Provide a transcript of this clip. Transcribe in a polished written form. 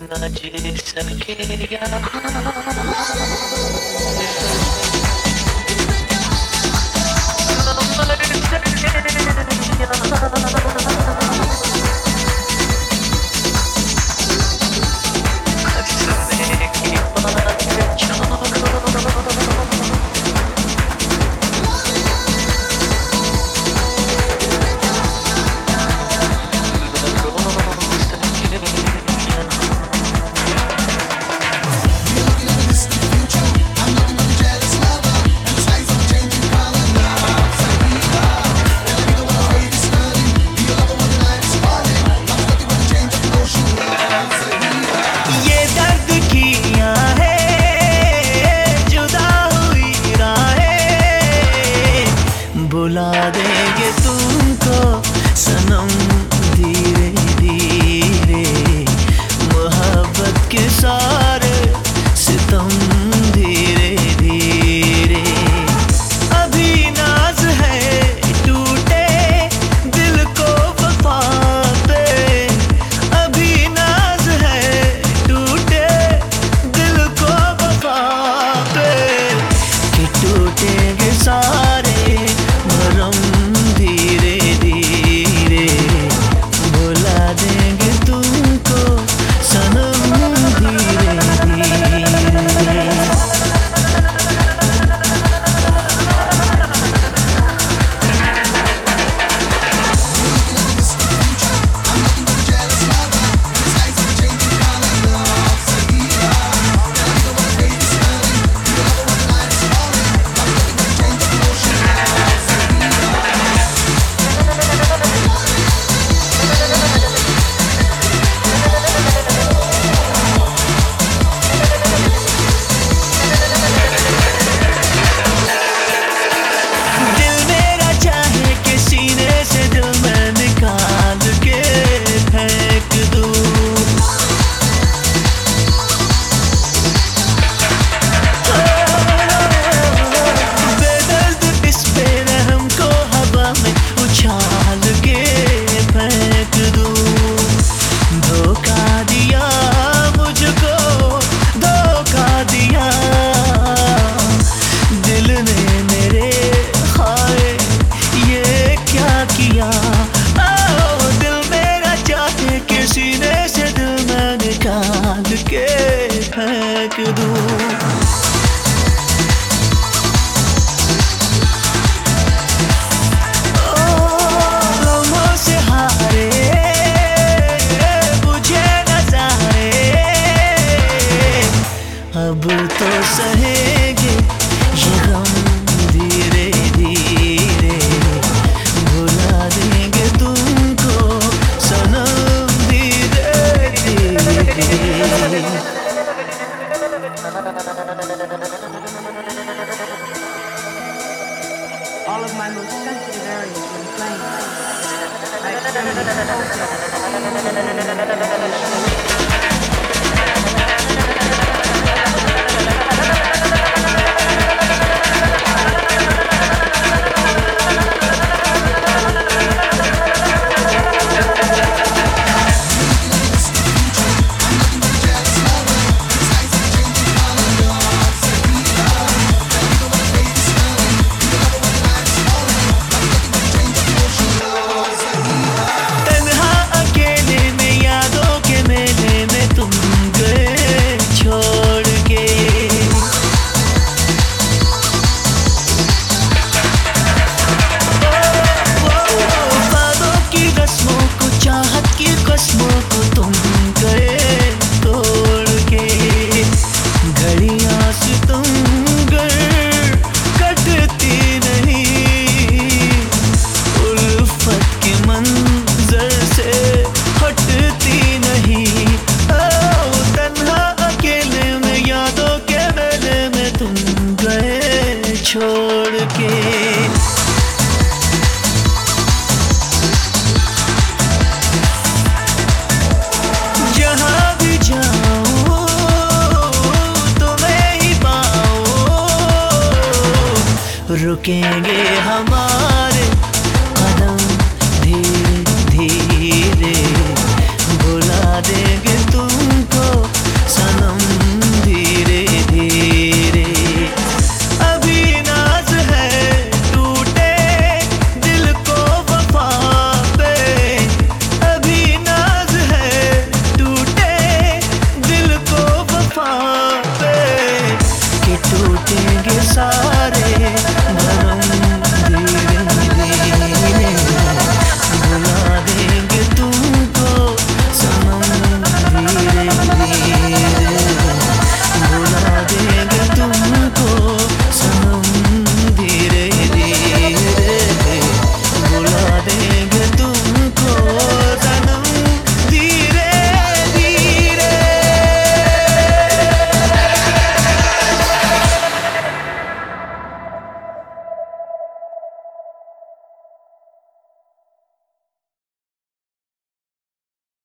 न जी सके यहाँ बुला देंगे तुमको सनम धीरे धीरे मोहब्बत के सारे सितम धीरे धीरे अभी नाज है टूटे दिल को वफा पे अभी नाज है टूटे दिल को वफा पे कि टूटेंगे सारे धीरे धीरे बुला देंगे तुमको सनम धीरे धीरे फेंक दूं गमों से हारे बुझे नजारे अब तो सहेंगे ये गम धीरे धीरे भुला देंगे तुमको सनम धीरे धीरे All of my most sensitive areas were inflamed. I experimented छोड़ के जहाँ भी जाओ तुम्हें ही पाओ रुकेंगे हमारे